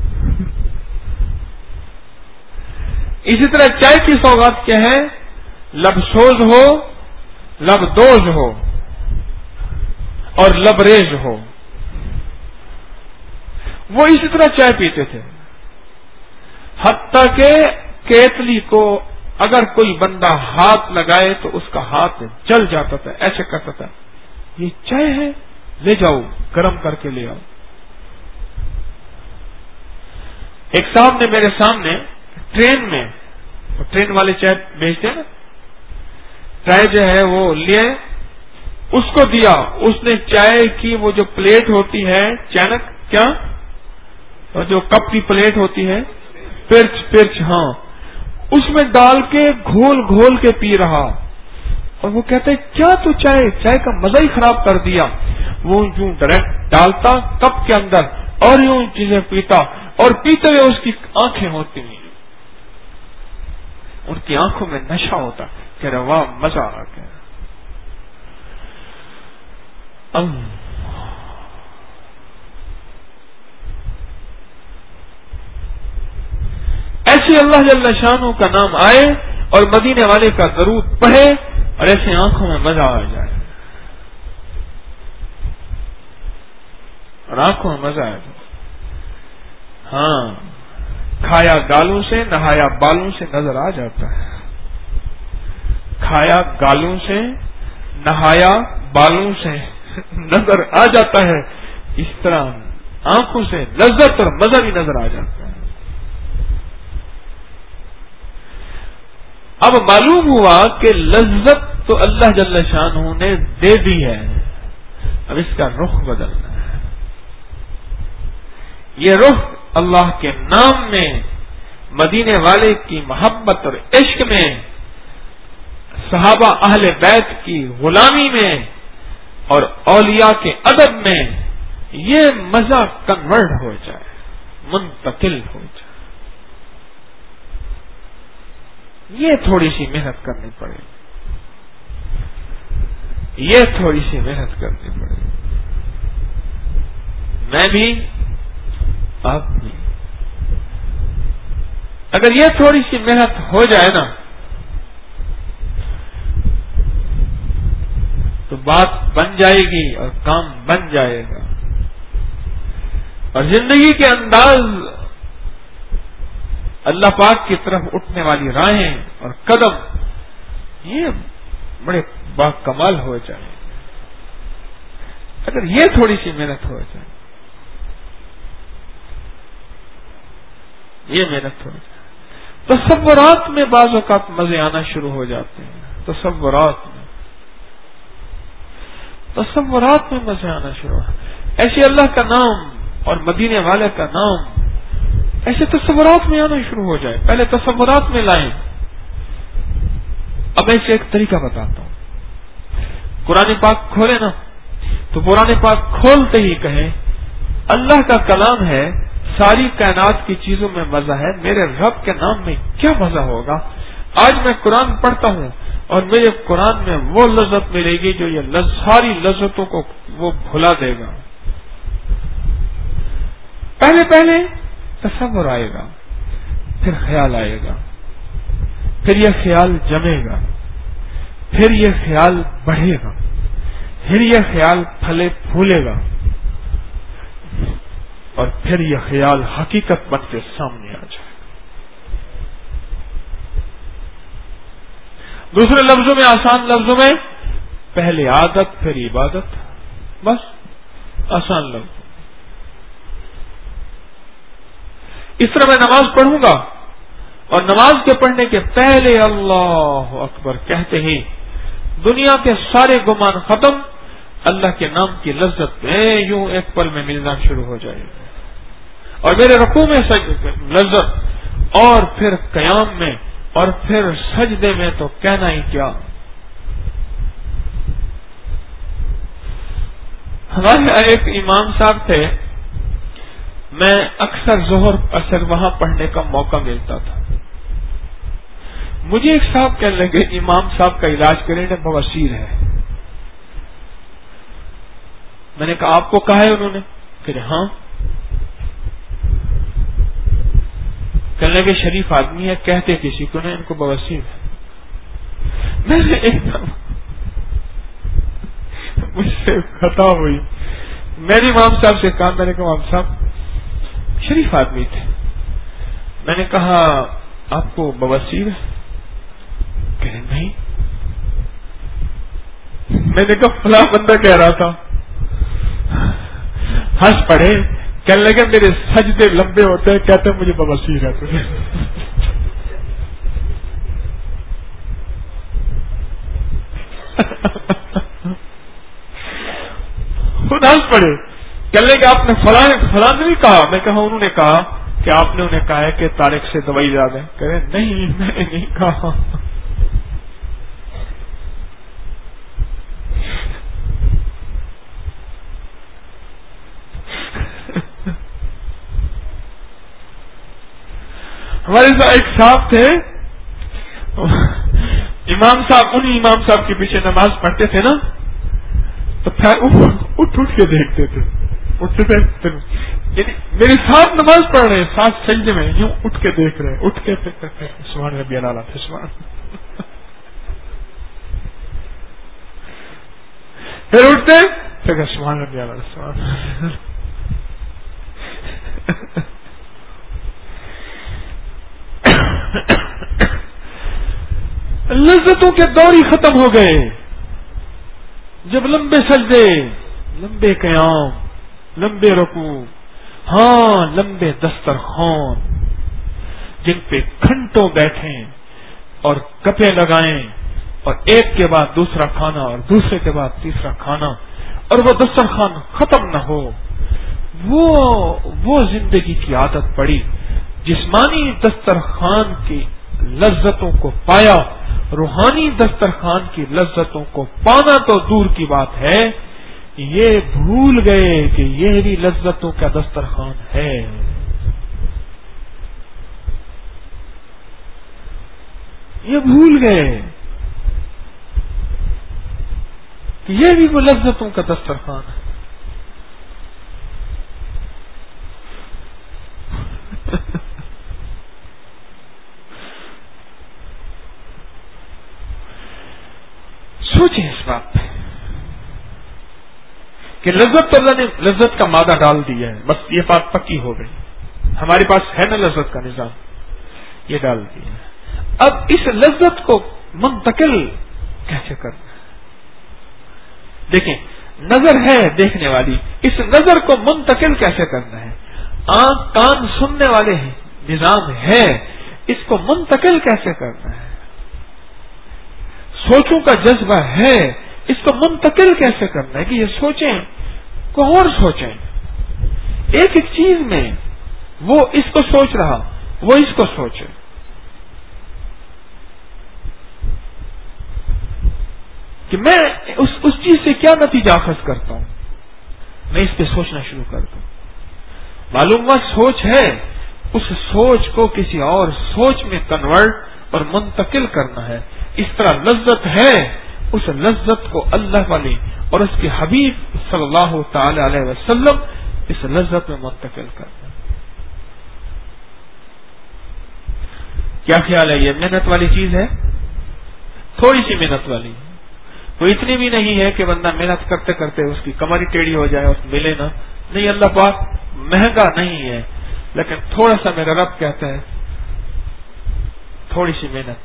Speaker 1: اسی طرح چائے کی سوغات کیا ہے؟ لبسوز ہو، لبدوز ہو اور لبریز ہو۔ وہ اسی طرح چائے پیتے تھے، حتیٰ کہ کیتلی کو اگر کوئی بندہ ہاتھ لگائے تو اس کا ہاتھ جل جاتا تھا، ایسے کرتا تھا یہ چائے ہے، لے جاؤ گرم کر کے لے آؤ۔ ایک صاحب نے میرے سامنے ٹرین میں، ٹرین والے چائے بیچتے ہیں نا، چائے جو ہے وہ لیے، اس کو دیا، اس نے چائے کی وہ جو پلیٹ ہوتی ہے چینک کیا، اور جو کپ کی پلیٹ ہوتی ہے پرچ ہاں، اس میں ڈال کے گھول گھول کے پی رہا، اور وہ کہتے کیا تو چائے کا مزہ ہی خراب کر دیا۔ وہ یوں ڈائریکٹ ڈالتا کپ کے اندر اور یوں چیزیں پیتا، اور پیتے ہوئے اس کی آنکھیں ہوتی ہیں، ان کی آنکھوں میں نشہ ہوتا، کہہ رہا واہ مزہ آ گیا۔ ایسے اللہ جل شانہ کا نام آئے اور مدینے والے کا درود پڑھے اور ایسے آنکھوں میں مزہ آ جائے، اور آنکھوں میں مزہ آ جائے۔ ہاں، کھایا گالوں سے نہایا بالوں سے نظر آ جاتا ہے، کھایا گالوں سے نہایا بالوں سے نظر آ جاتا ہے، اس طرح آنکھوں سے لذت اور مزہ بھی نظر آ جاتا ہے۔ اب معلوم ہوا کہ لذت تو اللہ جل شانہ نے دے دی ہے، اب اس کا رخ بدلنا ہے۔ یہ رخ اللہ کے نام میں، مدینے والے کی محبت اور عشق میں، صحابہ اہل بیت کی غلامی میں اور اولیاء کے ادب میں یہ مزہ کنورٹ ہو جائے، منتقل ہو جائے، یہ تھوڑی سی محنت کرنی پڑے گی، یہ تھوڑی سی محنت کرنی پڑے گی، میں بھی آپ بھی۔ اگر یہ تھوڑی سی محنت ہو جائے نا تو بات بن جائے گی اور کام بن جائے گا، اور زندگی کے انداز، اللہ پاک کی طرف اٹھنے والی راہیں اور قدم یہ بڑے باکمال ہو جائیں اگر یہ تھوڑی سی محنت ہو جائے، یہ محنت ہو جائے۔ تصورات میں بعض اوقات مزے آنا شروع ہو جاتے ہیں، تصورات میں مزے آنا شروع ہو، ایسے اللہ کا نام اور مدینے والے کا نام ایسے تصورات میں آنا شروع ہو جائے، پہلے تصورات میں لائیں، اب میں اسے ایک طریقہ بتاتا ہوں. قرآن پاک کھولے نا تو قرآن پاک کھولتے ہی کہیں اللہ کا کلام ہے, ساری کائنات کی چیزوں میں مزہ ہے, میرے رب کے نام میں کیا مزہ ہوگا. آج میں قرآن پڑھتا ہوں اور مجھے قرآن میں وہ لذت ملے گی جو یہ ساری لذتوں کو وہ بھلا دے گا. پہلے پہلے تصور آئے گا, پھر خیال آئے گا, پھر یہ خیال جمے گا, پھر یہ خیال بڑھے گا, پھر یہ خیال پھلے پھولے گا, اور پھر یہ خیال حقیقت بن کے سامنے آ جائے. دوسرے لفظوں میں, آسان لفظوں میں, پہلے عادت پھر عبادت, بس آسان لفظ. اس طرح میں نماز پڑھوں گا اور نماز کے پڑھنے کے پہلے اللہ اکبر کہتے ہی دنیا کے سارے گمان ختم, اللہ کے نام کی لذت میں یوں ایک پل میں ملنا شروع ہو جائے گا, اور میرے رکوع میں لذت, اور پھر قیام میں, اور پھر سجدے میں تو کہنا ہی کیا. ہمارے ایک امام صاحب تھے, میں اکثر ظہر اثر وہاں پڑھنے کا موقع ملتا تھا. مجھے ایک صاحب کہنے لگے امام صاحب کا علاج کریں, بواسیر ہے. میں نے کہا آپ کو کہا ہے انہوں نے؟ کہ ہاں. کہنے لگے شریف آدمی ہے, کہتے کسی کو نہیں ان کو بواسیر ہے. میں نے ایک دم مجھ سے خطا ہوئی, میں نے امام صاحب سے کہا, میں نے کہا امام صاحب شریف آدمی تھے, میں نے کہا آپ کو بواسیر ہے؟ کہنے نہیں. میں نے کہا فلاں بندہ کہہ رہا تھا. ہنس پڑے, کہنے لگے میرے سجدے لمبے ہوتے ہیں, کہتے مجھے بواسیر ہے تجھے. خود ہنس پڑے, کہنے لگے آپ نے فلاں نہیں کہا. میں کہا انہوں نے کہا کہ آپ نے انہیں کہا ہے کہ طارق سے دوائی لا دیں. کہہ رہے نہیں میں نے نہیں کہا. ہمارے ساتھ ایک صاحب تھے, امام صاحب انہی امام صاحب کے پیچھے نماز پڑھتے تھے نا, تو پھر اٹھ کے دیکھتے تھے, اٹھتے تھے یعنی میرے ساتھ نماز پڑھ رہے ہیں, ساتھ سجدے میں یوں اٹھ کے دیکھ رہے ہیں, اٹھ کے سبحان ربی الاعلیٰ تھے سبحان, پھر اٹھتے پھر سبحان ربی الاعلیٰ سبحان. لذتوں کے دور ہی ختم ہو گئے. جب لمبے سجدے, لمبے قیام, لمبے رکوع, ہاں لمبے دسترخوان جن پہ گھنٹوں بیٹھیں اور گپیں لگائیں, اور ایک کے بعد دوسرا کھانا اور دوسرے کے بعد تیسرا کھانا, اور وہ دسترخوان ختم نہ ہو, وہ زندگی کی عادت پڑی. جسمانی دسترخوان کی لذتوں کو پایا, روحانی دسترخوان کی لذتوں کو پانا تو دور کی بات ہے, یہ بھول گئے کہ یہ بھی لذتوں کا دسترخوان ہے. یہ بھول گئے کہ یہ بھی وہ لذتوں کا دسترخوان ہے. سوچیں اس بات پہ کہ لذت اللہ نے لذت کا مادہ ڈال دیا ہے, بس یہ بات پکی ہو گئی. ہمارے پاس ہے نا لذت کا نظام, یہ ڈال دیا ہے. اب اس لذت کو منتقل کیسے کرنا ہے؟ دیکھیں, نظر ہے دیکھنے والی, اس نظر کو منتقل کیسے کرنا ہے؟ آنکھ کان سننے والے ہیں, نظام ہے, اس کو منتقل کیسے کرنا ہے؟ سوچوں کا جذبہ ہے, اس کو منتقل کیسے کرنا ہے کہ یہ سوچیں کو اور سوچیں. ایک ایک چیز میں وہ اس کو سوچ رہا, وہ اس کو سوچے. کہ میں اس چیز سے کیا نتیجہ اخذ کرتا ہوں، میں اس پہ سوچنا شروع کرتا ہوں. معلوم ہوا سوچ ہے، اس سوچ کو کسی اور سوچ میں کنورٹ اور منتقل کرنا ہے. اس طرح لذت ہے، اس لذت کو اللہ والے اور اس کے حبیب صلی اللہ تعالی علیہ وسلم اس لذت میں منتقل کرنا. کیا خیال ہے؟ یہ محنت والی چیز ہے، تھوڑی سی محنت والی، کوئی اتنی بھی نہیں ہے کہ بندہ محنت کرتے کرتے اس کی کمر ٹیڑھی ہو جائے اور ملے نہ. نہیں، اللہ پاک مہنگا نہیں ہے، لیکن تھوڑا سا میرا رب کہتا ہے تھوڑی سی محنت.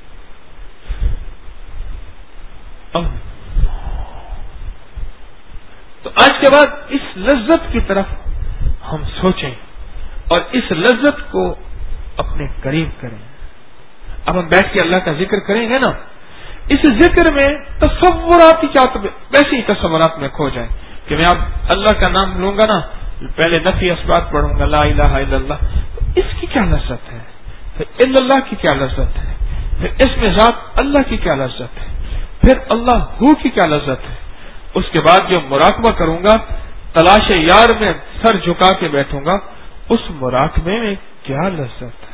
Speaker 1: تو آج کے بعد اس لذت کی طرف ہم سوچیں اور اس لذت کو اپنے قریب کریں. اب ہم بیٹھ کے اللہ کا ذکر کریں گے نا، اس ذکر میں تصورات ہی چاہتے ویسے ہی تصورات میں کھو جائیں کہ میں اب اللہ کا نام لوں گا نا، پہلے نفی اثبات پڑھوں گا، لا الہ الا اللہ، اس کی کیا لذت ہے، پھر الا اللہ کی کیا لذت ہے، پھر اس میں ذات اللہ کی کیا لذت ہے، پھر اللہ ہو کی کیا لذت ہے. اس کے بعد جو مراقبہ کروں گا، تلاش یار میں سر جھکا کے بیٹھوں گا، اس مراقبے میں کیا لذت ہے.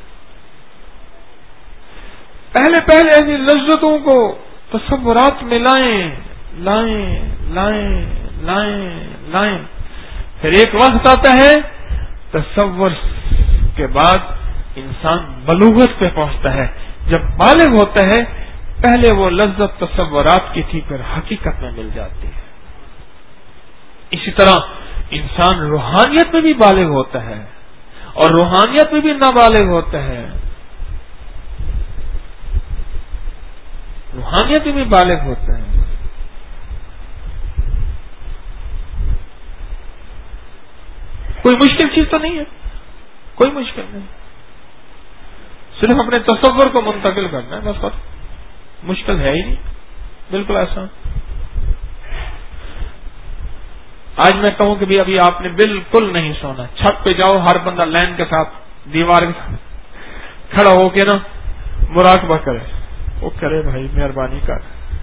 Speaker 1: پہلے ایسی لذتوں کو تصورات میں لائیں. پھر ایک وقت آتا ہے تصور کے بعد انسان بلوغت پہ پہنچتا ہے. جب بالغ ہوتا ہے پہلے وہ لذت تصورات کی تھی، پھر حقیقت میں مل جاتی ہے. اسی طرح انسان روحانیت میں بھی بالغ ہوتا ہے اور روحانیت میں بھی نابالغ ہوتا ہے. روحانیت میں بھی بالغ ہوتا ہے. کوئی مشکل چیز تو نہیں ہے، کوئی مشکل نہیں، صرف اپنے تصور کو منتقل کرنا ہے بس. مشکل ہے ہی نہیں، بالکل آسان. آج میں کہوں کہ بھی ابھی آپ نے بالکل نہیں سونا، چھت پہ جاؤ، ہر بندہ لائن کے ساتھ دیوار کے ساتھ کھڑا ہو کے نا مراقبہ کرے. وہ کرے بھائی مہربانی کر.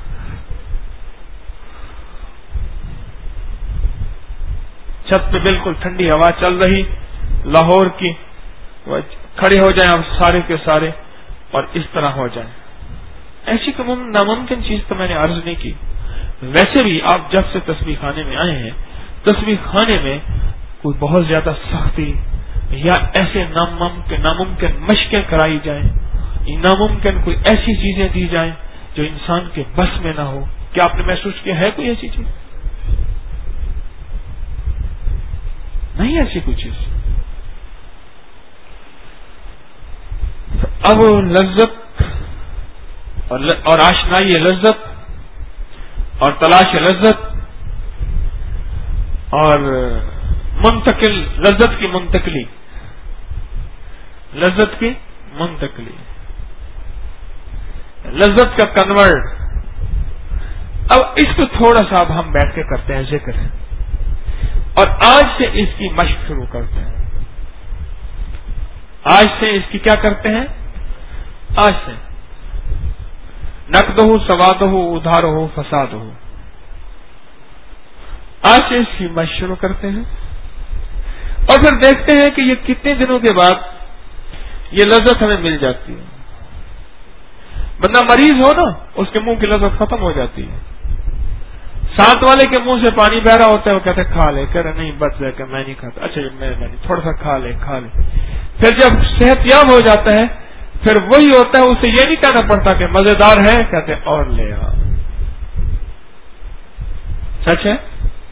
Speaker 1: چھت پہ بالکل ٹھنڈی ہوا چل رہی لاہور کی، کھڑے ہو جائیں آپ سارے کے سارے اور اس طرح ہو جائیں. ایسی ناممکن چیز تو میں نے عرض نہیں کی. ویسے بھی آپ جب سے تسبیح خانے میں آئے ہیں، تسبیح خانے میں کوئی بہت زیادہ سختی یا ایسے ناممکن مشقیں کرائی جائیں، ناممکن کوئی ایسی چیزیں دی جائیں جو انسان کے بس میں نہ ہو. کیا آپ نے محسوس کیا ہے کوئی ایسی چیز؟ نہیں ایسی کوئی چیز. اب لذت اور آشنائی لذت اور تلاش لذت اور لذت کی منتقلی، لذت کا کنورٹ. اب اس کو تھوڑا سا اب ہم بیٹھ کے کرتے ہیں ذکر، اور آج سے اس کی مشق شروع کرتے ہیں. آج سے اس کی کیا کرتے ہیں؟ آج سے نقدہ سوادہ ادھارہ فسادہ، آج سے اس کی مشق شروع کرتے ہیں. اور پھر دیکھتے ہیں کہ یہ کتنے دنوں کے بعد یہ لذت ہمیں مل جاتی ہے. بندہ مریض ہو نا، اس کے منہ کی لذت ختم ہو جاتی ہے. ساتھ والے کے منہ سے پانی بہ رہا ہوتا ہے، وہ کہتے ہیں کھا لے، کہہ رہے نہیں بس جا کے میں نہیں کھاتا. اچھا میں تھوڑا سا کھا لے. پھر جب صحت یاب ہو جاتا ہے پھر وہی ہوتا ہے، اسے یہ نہیں کہنا پڑتا کہ مزیدار ہے، کہتے اور لے آ. سچ ہے،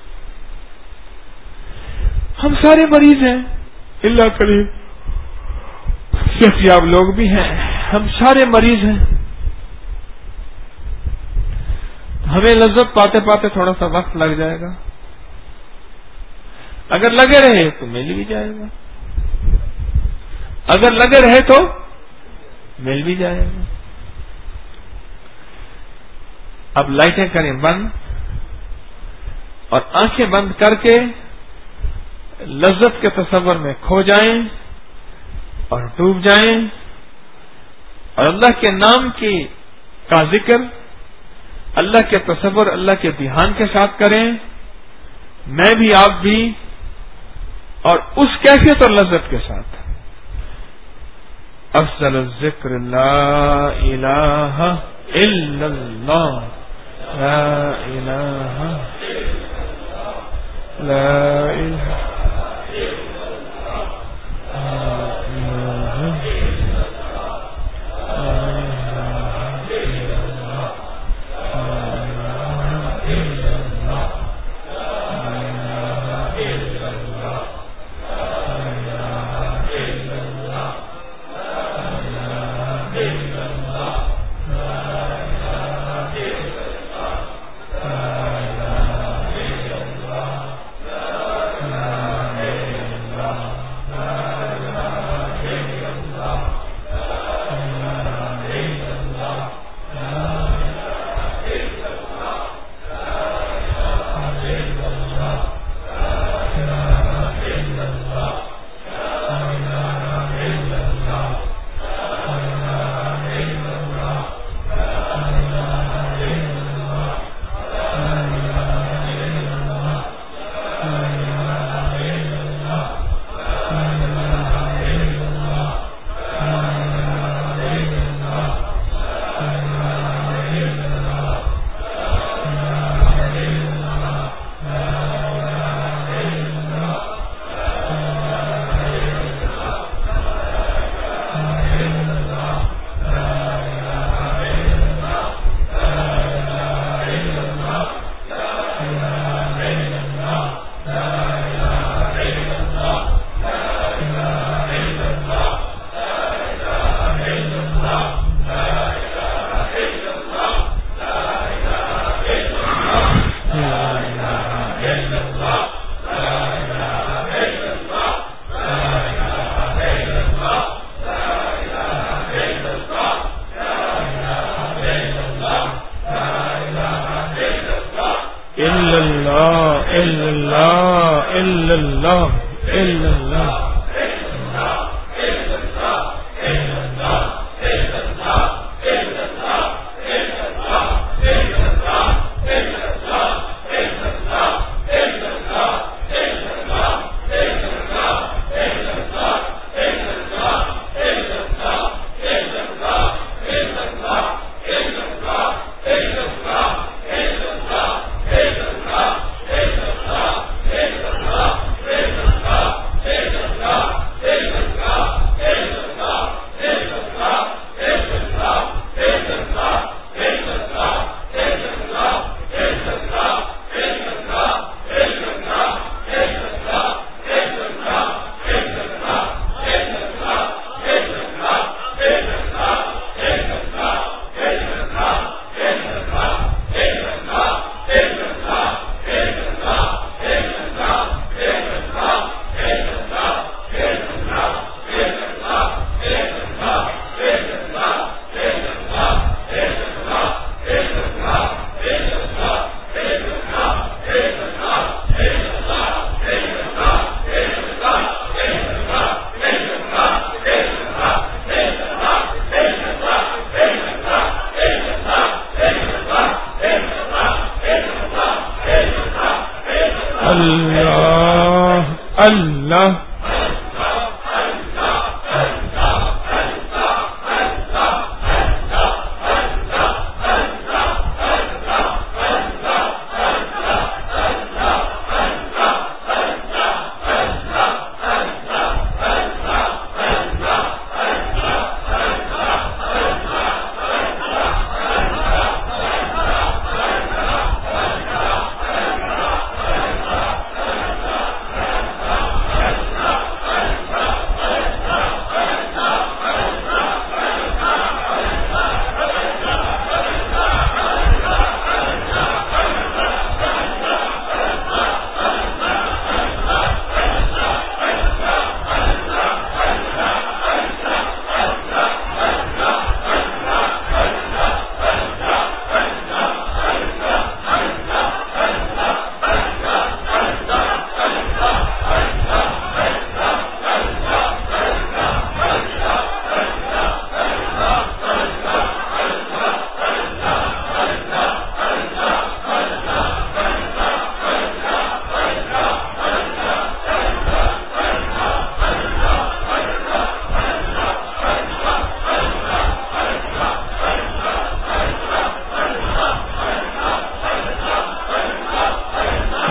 Speaker 1: ہم سارے مریض ہیں، اللہ کریم صحت یاب لوگ بھی ہیں، ہم سارے مریض ہیں. ہمیں لذت پاتے پاتے تھوڑا سا وقت لگ جائے گا، اگر لگے رہے تو مل بھی جائے گا، اگر لگے رہے تو مل بھی جائے گا. اب لائٹیں کریں بند اور آنکھیں بند کر کے لذت کے تصور میں کھو جائیں اور ڈوب جائیں، اور اللہ کے نام کا ذکر اللہ کے تصور اللہ کے دھیان کے ساتھ کریں، میں بھی آپ بھی، اور اس کیفیت اور لذت کے ساتھ۔ افضل الذکر لا الہ الا اللہ، لا الہ لا الہ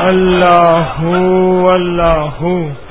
Speaker 1: اللہ اللہ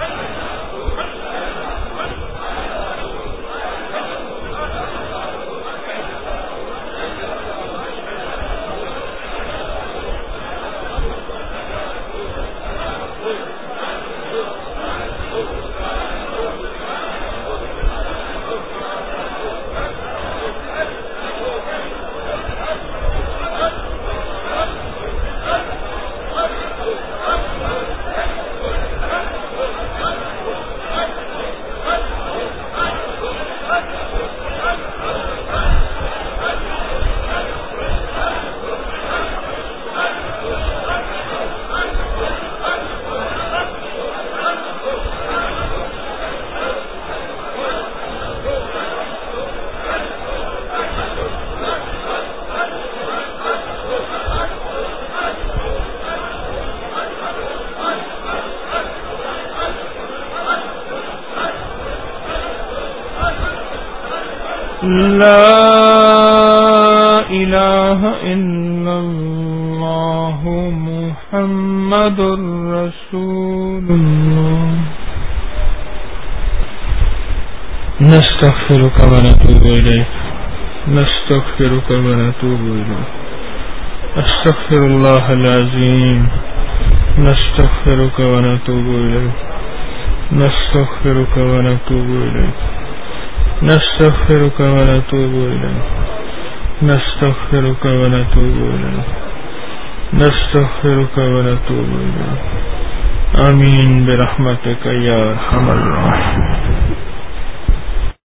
Speaker 1: لا الہ الا اللہ محمد رسول اللہ نستغفرک ونتوب الیک نستغفرک ونتوب الیک استغفر اللہ العظیم نستغفرک ونتوب الیک نستغفرک ونتوب الیک نستغفرک ونتوب الیک نستغفرک ونتوب الیک نستغفرک ونتوب الیک آمین برحمتک یا ارحم الراحمین.